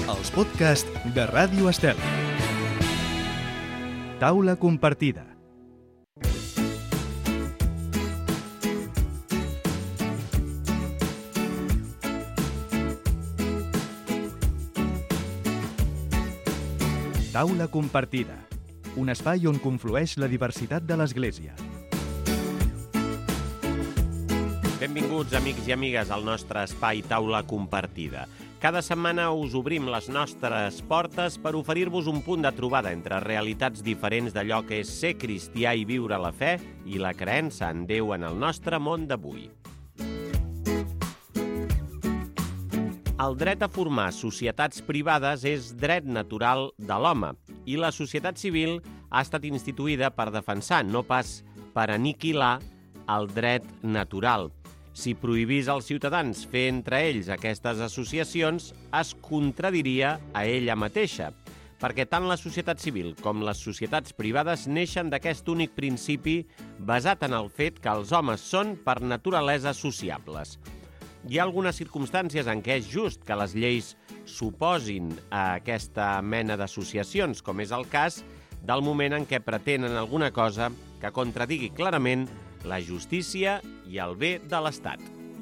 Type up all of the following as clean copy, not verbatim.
Els podcasts de Ràdio Estel. Taula compartida. Taula compartida. Un espai on conflueix la diversitat de l'Església. Benvinguts, amics i amigues, al nostre espai Taula compartida. Cada setmana us obrim les nostres portes per oferir-vos un punt de trobada entre realitats diferents d'allò que és ser cristià i viure la fe i la creença en Déu en el nostre món d'avui. El dret a formar societats privades és dret natural de l'home i la societat civil ha estat instituïda per defensar, no pas per aniquilar, el dret natural. Si prohibís als ciutadans fer entre ells aquestes associacions, es contradiria a ella mateixa, perquè tant la societat civil com les societats privades neixen d'aquest únic principi basat en el fet que els homes són per naturalesa sociables. Hi ha algunes circumstàncies en què és just que les lleis s'oposin a aquesta mena d'associacions, com és el cas del moment en què pretenen alguna cosa que contradigui clarament la justícia i el bé de l'Estat.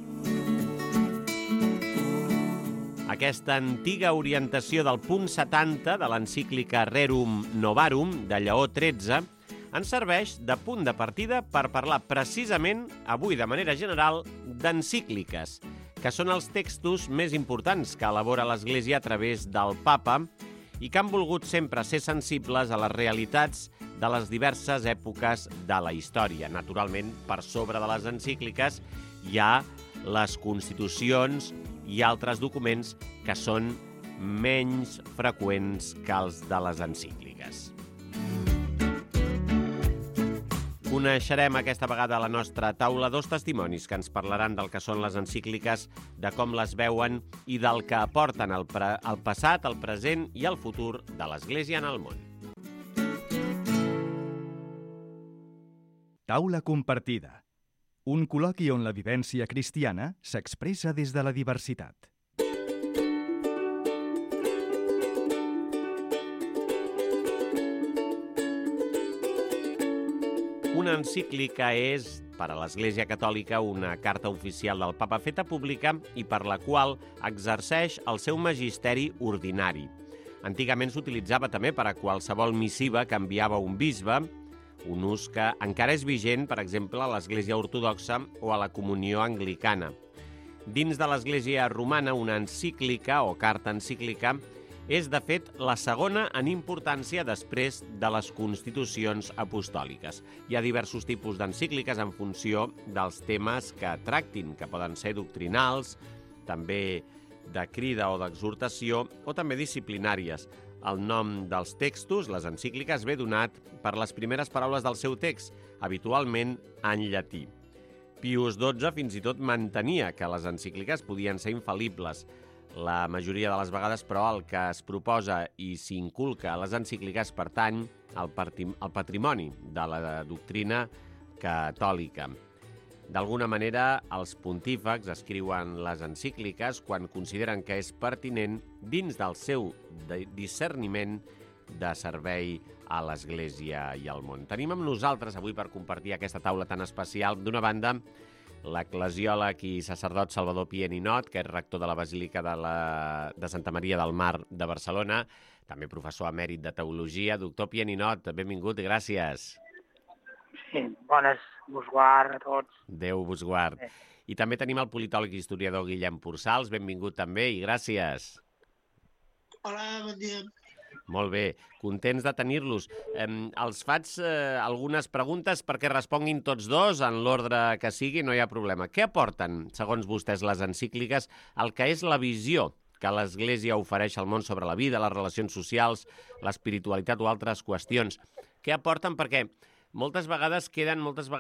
Aquesta antiga orientació del punt 70 de l'encíclica Rerum Novarum de Lleó XIII ens serveix de punt de partida per parlar precisament, avui de manera general, d'encícliques, que són els textos més importants que elabora l'Església a través del Papa i que han volgut sempre ser sensibles a les realitats de les diverses èpoques de la història. Naturalment, per sobre de les encícliques hi ha les constitucions i altres documents que són menys freqüents que els de les encícliques. Coneixerem aquesta vegada a la nostra taula dos testimonis que ens parlaran del que són les encícliques, de com les veuen i del que aporten al passat, al present i al futur de l'Església en el món. Taula compartida. Un col·loqui on la vivència cristiana s'expressa des de la diversitat. Una encíclica és, per a l'Església Catòlica, una carta oficial del Papa feta pública i per la qual exerceix el seu magisteri ordinari. Antigament s'utilitzava també per a qualsevol missiva que enviava un bisbe, un ús que encara és vigent, per exemple, a l'Església Ortodoxa o a la Comunió Anglicana. Dins de l'Església Romana, una encíclica o carta encíclica és, de fet, la segona en importància després de les constitucions apostòliques. Hi ha diversos tipus d'encícliques en funció dels temes que tractin, que poden ser doctrinals, també de crida o d'exhortació, o també disciplinàries. El nom dels textos, les encícliques, ve donat per les primeres paraules del seu text, habitualment en llatí. Pius XII fins i tot mantenia que les encícliques podien ser infal·libles. La majoria de les vegades, però, el que es proposa i s'inculca a les encícliques pertany al patrimoni de la doctrina catòlica. D'alguna manera, els pontífex escriuen les encícliques quan consideren que és pertinent dins del seu discerniment de servei a l'Església i al món. Tenim amb nosaltres avui per compartir aquesta taula tan especial, d'una banda, l'eclesiòleg i sacerdot Salvador Pi i Ninot, que és rector de la Basílica de Santa Maria del Mar de Barcelona, també professor emèrit de Teologia. Doctor Pi i Ninot, benvingut i gràcies. Sí, bones, vos guard a tots. Déu vos guard. I també tenim el politòleg i historiador Guillem Pursals, benvingut també i gràcies. Hola, bon dia. Molt bé, contents de tenir-los. Els faig algunes preguntes perquè responguin tots dos en l'ordre que sigui, no hi ha problema. Què aporten, segons vostès, les encícliques, el que és la visió que l'Església ofereix al món sobre la vida, les relacions socials, l'espiritualitat o altres qüestions? Què aporten? Perquè moltes vegades queden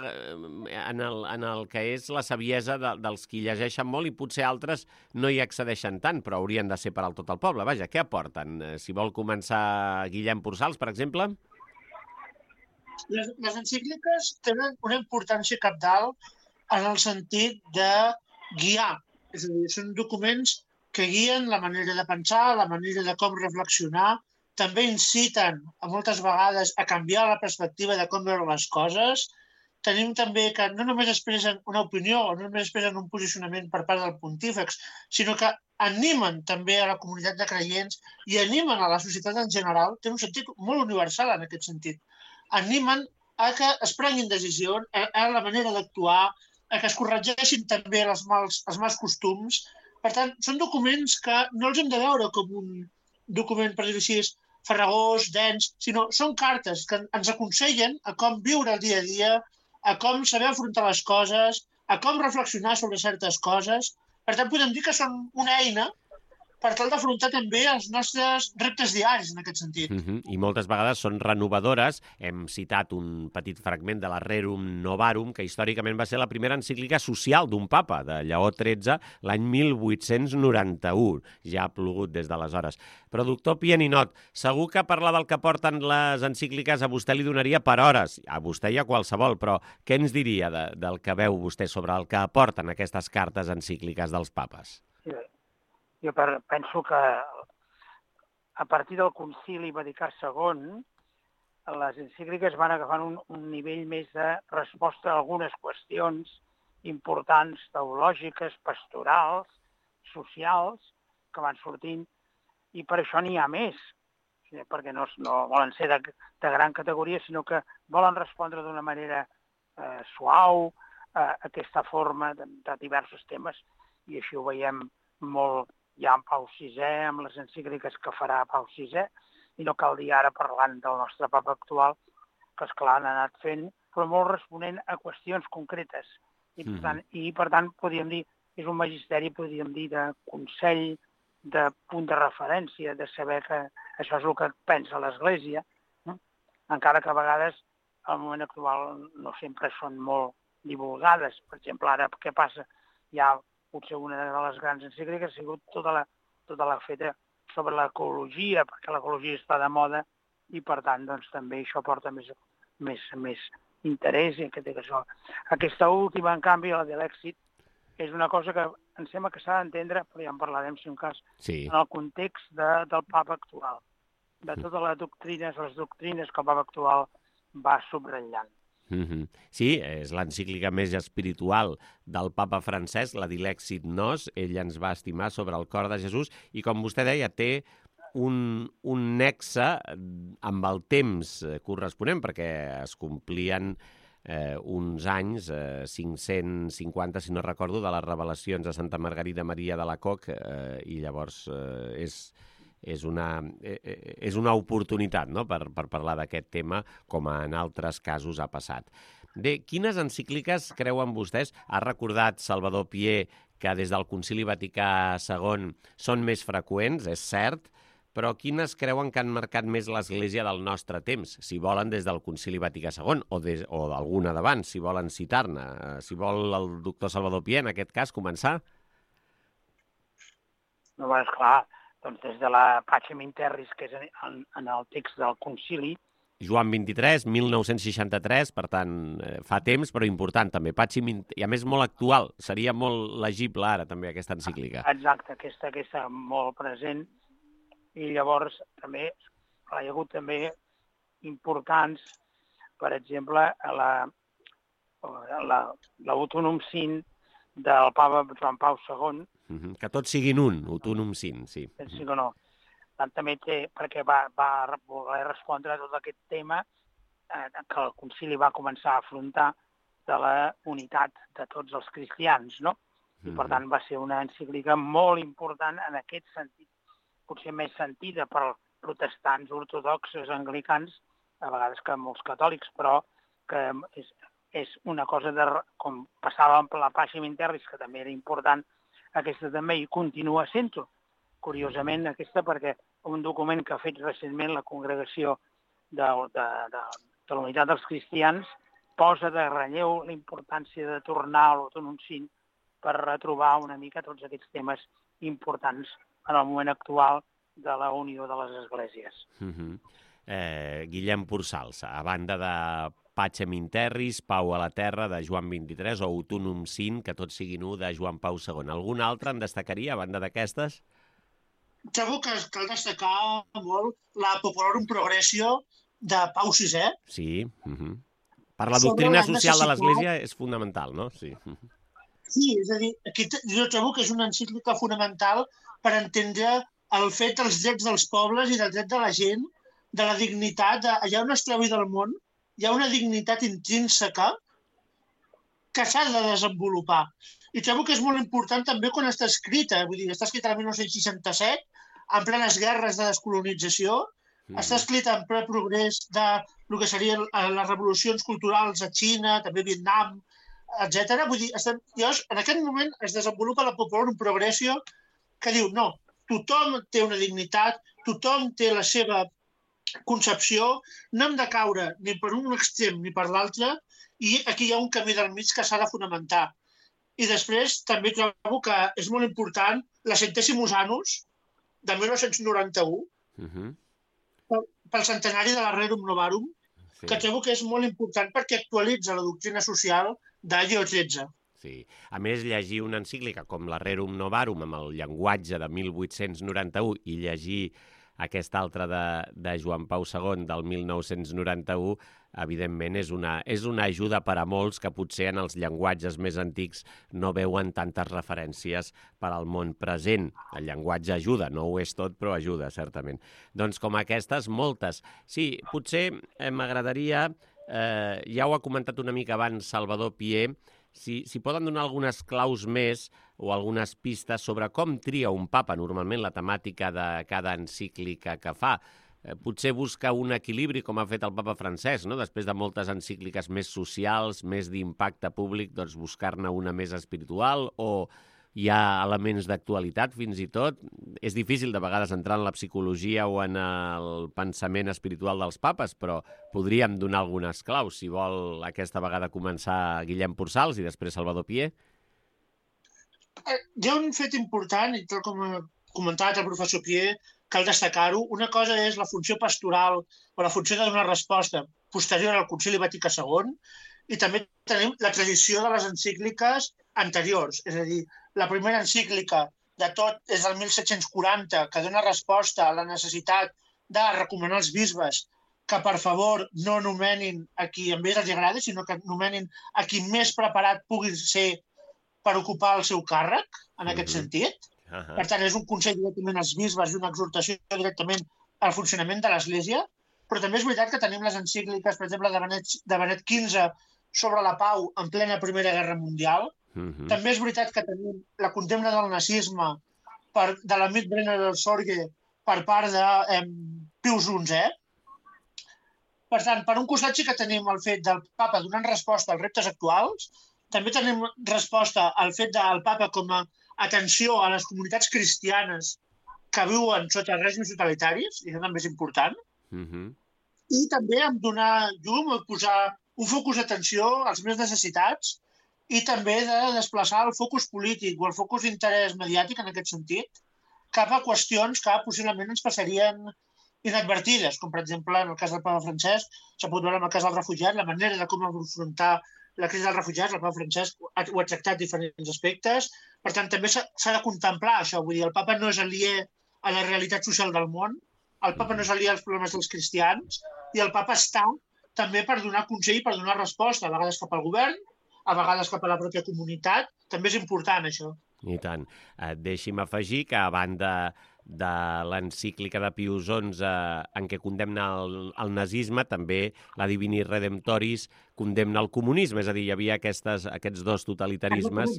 en el que és la saviesa dels qui llegeixen molt i potser altres no hi accedeixen tant, però haurien de ser per al tot el poble. Vaja, què aporten? Si vol començar Guillem Pursals, per exemple. Les encícliques tenen una importància cabdal en el sentit de guiar. És a dir, són documents que guien la manera de pensar, la manera de com reflexionar, també inciten a moltes vegades a canviar la perspectiva de com veure les coses. Tenim també que no només expressen una opinió o no només expressen un posicionament per part del pontífex, sinó que animen també a la comunitat de creients i animen a la societat en general, té un sentit molt universal en aquest sentit, animen a que es prenguin decisions, a la manera d'actuar, a que es corregeixin també els mals costums. Per tant, són documents que no els hem de veure com un document, per dir-ho així, farragós, dens, sinó són cartes que ens aconsellen a com viure el dia a dia, a com saber afrontar les coses, a com reflexionar sobre certes coses. Per tant, podem dir que són una eina per tal d'afrontar també els nostres reptes diaris en aquest sentit. I moltes vegades són renovadores. Hem citat un petit fragment de la Rerum Novarum, que històricament va ser la primera encíclica social d'un papa, de Lleó XIII, l'any 1891. Ja ha plogut des d'aleshores. Però, doctor Pieninot, segur que parlar del que porten les encícliques a vostè li donaria per hores, a vostè i a qualsevol, però què ens diria del que veu vostè sobre el que aporten aquestes cartes encícliques dels papes? Jo penso que a partir del Concili Vaticà II les encícliques van agafant un nivell més de resposta a algunes qüestions importants, teològiques, pastorals, socials, que van sortint, i per això n'hi ha més, perquè no volen ser de gran categoria, sinó que volen respondre d'una manera suau a aquesta forma de diversos temes, i així ho veiem molt ja en Pau VI, amb les encícliques que farà Pau VI, i no cal dir ara parlant del nostre papa actual, que esclar han anat fent, però molt responent a qüestions concretes. I per tant, podríem dir, és un magisteri, podríem dir, de consell, de punt de referència, de saber que això és el que pensa l'Església, encara que a vegades, al moment actual, no sempre són molt divulgades. Per exemple, ara què passa? Hi ha potser una de les grans encícliques ha sigut tota la feta sobre l'ecologia, perquè l'ecologia està de moda i, per tant, doncs, també això porta més interès. I aquesta última, en canvi, la de l'èxit, és una cosa que em sembla que s'ha d'entendre, però ja en parlarem, si un cas, en el context del papa actual, de totes les doctrines que el papa actual va subratllant. Sí, és l'encíclica més espiritual del papa Francesc, la Dilexit Nos. Ell ens va estimar sobre el cor de Jesús i, com vostè deia, té un nexe amb el temps corresponent, perquè es complien uns anys, 550, si no recordo, de les revelacions de Santa Margarida Maria de Alacoque, i llavors és una oportunitat, no?, per parlar d'aquest tema, com en altres casos ha passat. Bé, quines encícliques creuen vostès? Ha recordat Salvador Pier que des del Concili Vaticà II són més freqüents, és cert, però quines creuen que han marcat més l'Església del nostre temps? Si volen des del Concili Vaticà II o d'alguna d'abans, si volen citar-ne. Si vol el doctor Salvador Pier, en aquest cas, començar? No, és clar. Doncs des de la Pacem in Terris, que és en el text del concili. Joan 23, 1963, per tant, fa temps, però important també. Pacem in... I a més molt actual, seria molt legible ara també aquesta encíclica. Exacte, aquesta molt present. I llavors també hi ha hagut també importants, per exemple, l'Autunum Sint del papa Joan Pau II. Que tots siguin un, Autunum Sint, sí. Sí o no. També té, perquè va voler respondre a tot aquest tema que el concili va començar a afrontar de la unitat de tots els cristians, no? I per tant va ser una encíclica molt important en aquest sentit, potser més sentida per protestants, ortodoxos, anglicans, a vegades que molts catòlics, però que és una cosa com passava amb la Pacem in Terris, que també era important, aquesta també hi continua sent-ho. Curiosament, aquesta, perquè un document que ha fet recentment la congregació de la unitat dels cristians posa de relleu la importància de tornar a l'Autunum Sint per retrobar una mica tots aquests temes importants en el moment actual de la unió de les esglésies. Guillem Pursals, a banda de Pacem in Terris, Pau a la Terra, de Joan XXIII, o Utunum Sint, que tots siguin u, de Joan Pau II. Algun altre en destacaria, a banda d'aquestes? Trobo que cal destacar molt la Populorum Progressio de Pau VI. Sí. Per la doctrina social de l'Església és fonamental, no? Sí. Sí, és a dir, aquí jo trobo que és una encíclica fonamental per entendre el fet dels drets dels pobles i del dret de la gent, de la dignitat, allà on es trobi del món, hi ha una dignitat intrínseca que s'ha de desenvolupar. I trobo que és molt important també quan està escrita, vull dir, està escrita el 1967, en plenes guerres de descolonització, està escrita en ple progrés de el que serien les revolucions culturals a Xina, també a Vietnam, etc. Vull dir, llavors, en aquest moment es desenvolupa la Populorum Progressio que diu, no, tothom té una dignitat, tothom té la seva concepció, no hem de caure ni per un extrem ni per l'altre, i aquí hi ha un camí del mig que s'ha de fonamentar. I després també trobo que és molt important la Centesimus Annus de 1991, pel centenari de la Rerum Novarum, que trobo que és molt important perquè actualitza la doctrina social de Lleó XIII. Sí. A més, llegir una encíclica com la Rerum Novarum amb el llenguatge de 1891 i llegir aquesta altra de Joan Pau II del 1991, evidentment és una ajuda per a molts que potser en els llenguatges més antics no veuen tantes referències per al món present. El llenguatge ajuda, no ho és tot, però ajuda, certament. Doncs com aquestes, moltes. Sí, potser m'agradaria, ja ho ha comentat una mica abans Salvador Pié, si poden donar algunes claus més o algunes pistes sobre com tria un papa normalment la temàtica de cada encíclica que fa. Potser busca un equilibri, com ha fet el papa Francesc, no? Després de moltes encícliques més socials, més d'impacte públic, doncs buscar-ne una més espiritual, o hi ha elements d'actualitat fins i tot. És difícil de vegades entrar en la psicologia o en el pensament espiritual dels papes, però podríem donar algunes claus. Si vol aquesta vegada començar Guillem Pursals i després Salvador Pié. Hi ha un fet important, i tal com ha comentat el professor Pié, cal destacar-ho. Una cosa és la funció pastoral o la funció de donar resposta posterior al Concili Vaticà II, i també tenim la tradició de les encícliques anteriors. És a dir, la primera encíclica de tot és del 1740, que dona resposta a la necessitat de recomanar als bisbes que, per favor, no nomenin a qui en ells els agrada, sinó que nomenin a qui més preparat pugui ser per ocupar el seu càrrec, en aquest sentit. Per tant, és un consell directament als bisbes i una exhortació directament al funcionament de l'Església, però també és veritat que tenim les encícliques, per exemple, de Benet XV sobre la pau en plena Primera Guerra Mundial. També és veritat que tenim la condemna del nazisme de l'amic Brenner del Sorge per part de Pius XI. Per tant, per un costat sí que tenim el fet del papa donant resposta als reptes actuals, també tenim resposta al fet del papa com a atenció a les comunitats cristianes que viuen sota règims totalitaris, i això també és important, i també en donar llum o posar un focus d'atenció als més necessitats i també de desplaçar el focus polític o el focus d'interès mediàtic en aquest sentit cap a qüestions que possiblement ens passarien inadvertides, com per exemple en el cas del papa Francesc, s'ha pogut veure en el cas dels refugiats, la manera de com afrontar la crisi dels refugiats, el papa Francesc ho ha tractat diferents aspectes. Per tant, també s'ha de contemplar això. Vull dir, el papa no és aliè a la realitat social del món, el papa no és aliè als problemes dels cristians, i el papa està també per donar consell, per donar resposta, a vegades cap al govern, a vegades cap a la pròpia comunitat. També és important, això. I tant. Deixi'm afegir que, a banda de l'encíclica de Pius XI en què condemna el nazisme, també la Divini Redemptoris condemna el comunisme, és a dir, hi havia aquests dos totalitarismes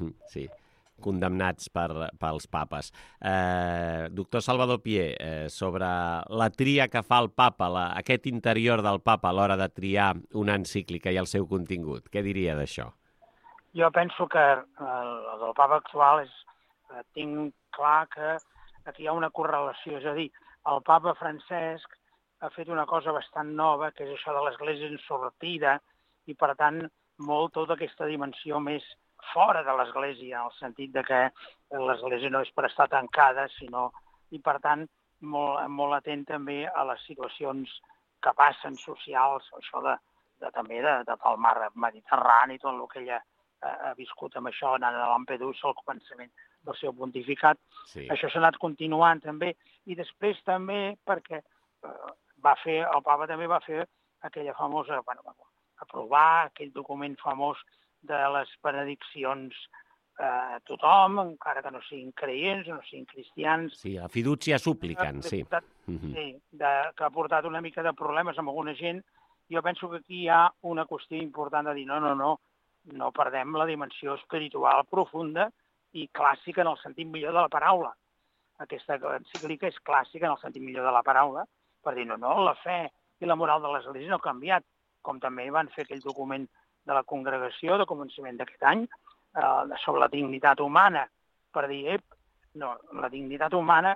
condemnats pels papes. Doctor Salvador Pié, sobre la tria que fa el papa, aquest interior del papa a l'hora de triar una encíclica i el seu contingut, què diria d'això? Jo penso que el del papa actual tinc clar que aquí hi ha una correlació, és a dir, el papa Francesc ha fet una cosa bastant nova, que és això de l'Església en sortida, i per tant molt tota aquesta dimensió més fora de l'Església, en el sentit de que l'Església no és per estar tancada, sinó, i per tant molt atent també a les situacions que passen socials, això també del mar Mediterrani, tot el que ella ha viscut amb això, anant a Lampedusa al començament del seu pontificat. Sí. Això s'ha anat continuant també, i després també perquè el papa també va fer aquella famosa, aprovar aquell document famós de les benediccions a tothom, encara que no siguin creients, no siguin cristians. Sí, la fiducia supplicans, sí. Sí, que ha portat una mica de problemes amb alguna gent. Jo penso que aquí hi ha una qüestió important de dir no perdem la dimensió espiritual profunda i clàssica en el sentit millor de la paraula. Aquesta encíclica és clàssica en el sentit millor de la paraula, per dir la fe i la moral de l'Església no ha canviat, com també van fer aquell document de la congregació de començament d'aquest any sobre la dignitat humana, per dir, la dignitat humana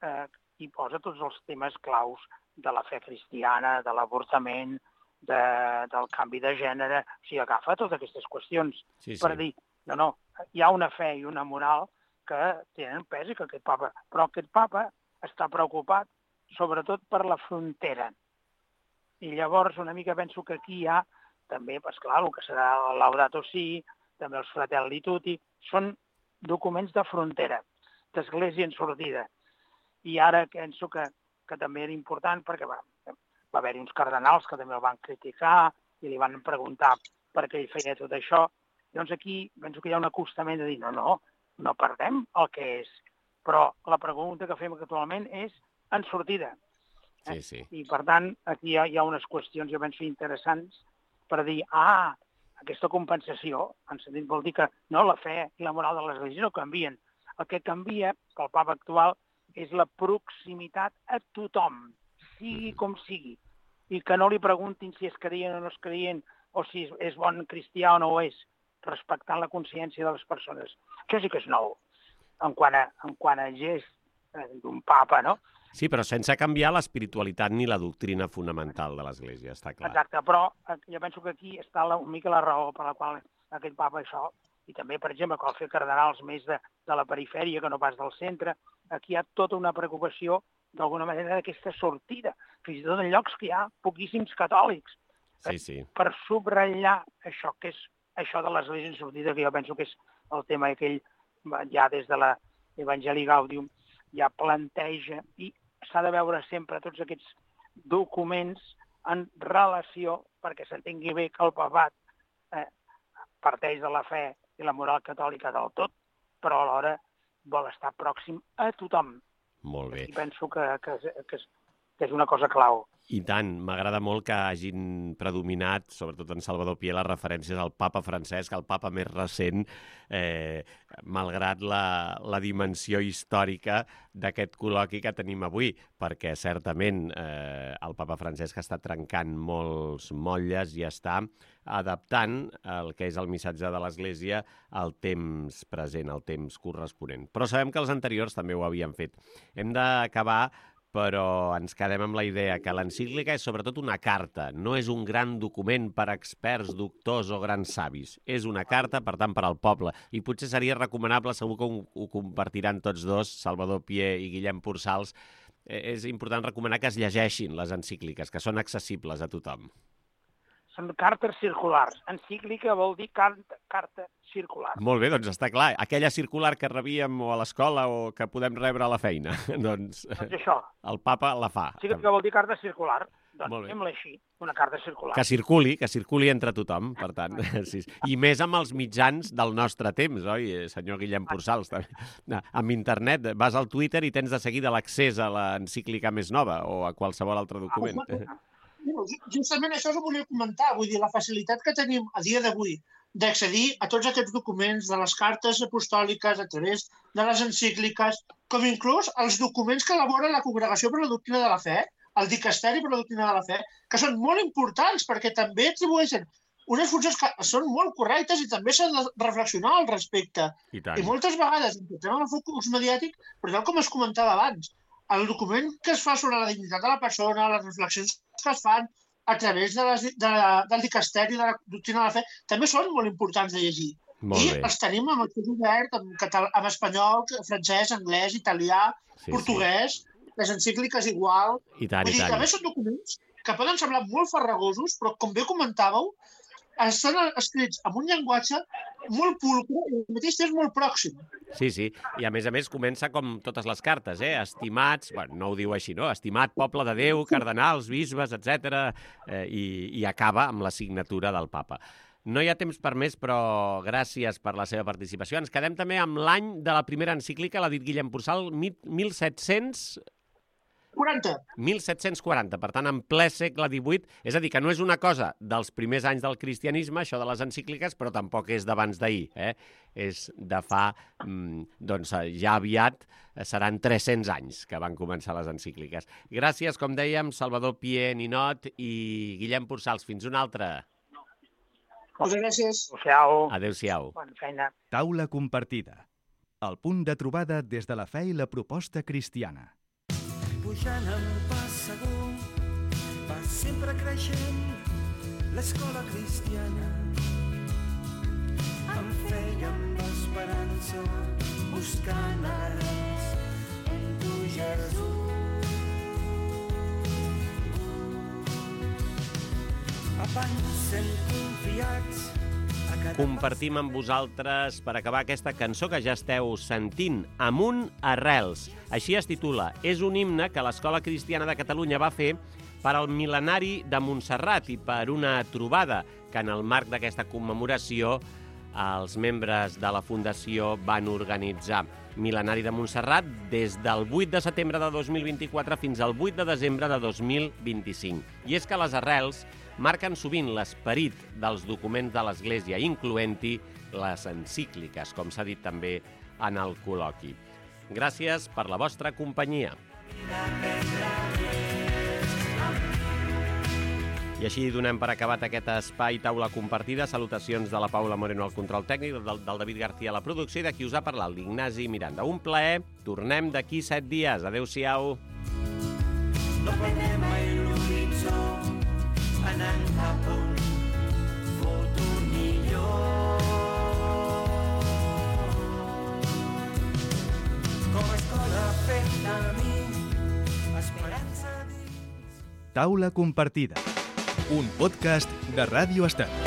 hi posa tots els temes claus de la fe cristiana, de l'avortament, del canvi de gènere, o sigui, agafa totes aquestes qüestions per dir, hi ha una fe i una moral que tenen pes i que aquest papa està preocupat sobretot per la frontera. I llavors una mica penso que aquí hi ha també, esclar, el que serà el Laudato Si, també els Fratelli Tutti, són documents de frontera, d'església en sortida. I ara penso que també era important perquè va haver-hi uns cardenals que també el van criticar i li van preguntar per què ell feia tot això. Llavors aquí penso que hi ha un acostament de dir no perdem el que és, però la pregunta que fem actualment és en sortida. Sí. I per tant aquí hi ha unes qüestions, jo penso, interessants per dir, aquesta compensació, en sentit vol dir que la fe i la moral de l'Església no canvien. El que canvia, pel papa actual, és la proximitat a tothom, sigui com sigui, i que no li preguntin si és creient o no és creient, o si és bon cristià o no ho és, respectant la consciència de les persones. Això sí que és nou, en quant a gest d'un papa, no? Sí, però sense canviar l'espiritualitat ni la doctrina fonamental de l'Església, està clar. Exacte, però jo penso que aquí està una mica la raó per la qual aquest papa això, i també, per exemple, quan fer cardenals més de la perifèria que no pas del centre, aquí hi ha tota una preocupació, d'alguna manera, d'aquesta sortida, fins i tot en llocs que hi ha poquíssims catòlics. Sí. Per subratllar això, que és això de l'Església en sortida, que jo penso que és el tema aquell, ja des de l'Evangelii Gaudium, ja planteja i s'ha de veure sempre tots aquests documents en relació perquè s'entengui bé que el papat parteix de la fe i la moral catòlica del tot, però alhora vol estar pròxim a tothom. Molt bé. I penso que és una cosa clau. I tant, m'agrada molt que hagin predominat, sobretot en Salvador Pié, les referències al papa Francesc, el papa més recent, malgrat la dimensió històrica d'aquest col·loqui que tenim avui, perquè certament el papa Francesc està trencant molts motlles i està adaptant el que és el missatge de l'Església al temps present, al temps corresponent. Però sabem que els anteriors també ho havien fet. Hem d'acabar, però ens quedem amb la idea que l'encíclica és sobretot una carta, no és un gran document per a experts, doctors o grans savis. És una carta, per tant, per al poble. I potser seria recomanable, segur que ho compartiran tots dos, Salvador Pié i Guillem Pursals, és important recomanar que es llegeixin les encícliques, que són accessibles a tothom. Són cartes circulars. Encíclica vol dir carta circular. Molt bé, doncs està clar. Aquella circular que rebíem o a l'escola o que podem rebre a la feina. Doncs això. El papa la fa. Sí que vol dir carta circular. Doncs fem-la així, una carta circular. Que circuli entre tothom, per tant. Sí. I més amb els mitjans del nostre temps, oi, senyor Guillem Pursals? Amb internet, vas al Twitter i tens de seguida l'accés a l'encíclica més nova o a qualsevol altre document. Justament això us ho volia comentar, vull dir, la facilitat que tenim a dia d'avui d'accedir a tots aquests documents de les cartes apostòliques a través de les encícliques, com inclús els documents que elabora la Congregació per la Doctrina de la Fe, el Dicasteri per la Doctrina de la Fe, que són molt importants perquè també atribueixen unes funcions que són molt correctes i també s'ha de reflexionar al respecte. I moltes vegades entrem en el focus mediàtic, però tal com es comentava abans, el document que es fa sobre la dignitat de la persona, les reflexions que es fan a través del dicasteri de la doctrina de la fe, també són molt importants de llegir. I els tenim amb el text obert, en espanyol, francès, anglès, italià, portuguès, les encícliques igual. I tant. A més, són documents que poden semblar molt farragosos, però com bé comentàveu, estan escrits amb un llenguatge molt pulcre i al mateix temps molt pròxim. Sí, i a més comença com totes les cartes, estimats, bueno, no ho diu així, no? Estimat poble de Déu, cardenals, bisbes, etc. I acaba amb la signatura del papa. No hi ha temps per més, però gràcies per la seva participació. Ens quedem també amb l'any de la primera encíclica, l'ha dit Guillem Pursal, 1740, per tant, en ple segle XVIII. És a dir, que no és una cosa dels primers anys del cristianisme, això de les encícliques, però tampoc és d'abans d'ahir. És de fa, doncs, ja aviat seran 300 anys que van començar les encícliques. Gràcies, com dèiem, Salvador Pié Ninot i Guillem Pursals. Fins una altra. Moltes gràcies. Adéu-siau. Bona feina. Taula compartida. El punt de trobada des de la fe i la proposta cristiana. Pujant en pas segur, va sempre creixent l'escola cristiana. Amb fe i amb esperança, buscant arrels en tu, Jesús. Avancen confiats. Compartim amb vosaltres, per acabar, aquesta cançó que ja esteu sentint, Amunt arrels. Així es titula. És un himne que l'Escola Cristiana de Catalunya va fer per al mil·lenari de Montserrat i per una trobada que en el marc d'aquesta commemoració els membres de la Fundació van organitzar. Mil·lenari de Montserrat des del 8 de setembre de 2024 fins al 8 de desembre de 2025. I és que les arrels marquen sovint l'esperit dels documents de l'Església, incloent-hi les encícliques, com s'ha dit també en el col·loqui. Gràcies per la vostra companyia. I així donem per acabat aquest espai Taula Compartida. Salutacions de la Paula Moreno al control tècnic, del David García a la producció i de qui us ha parlat, l'Ignasi Miranda. Un plaer. Tornem d'aquí 7 dies. Adéu-siau. No perdem mai l'horitzó, anant cap a un futur millor. Com a escola fent camí, esperança dins. Taula compartida. Un podcast de Ràdio Estat.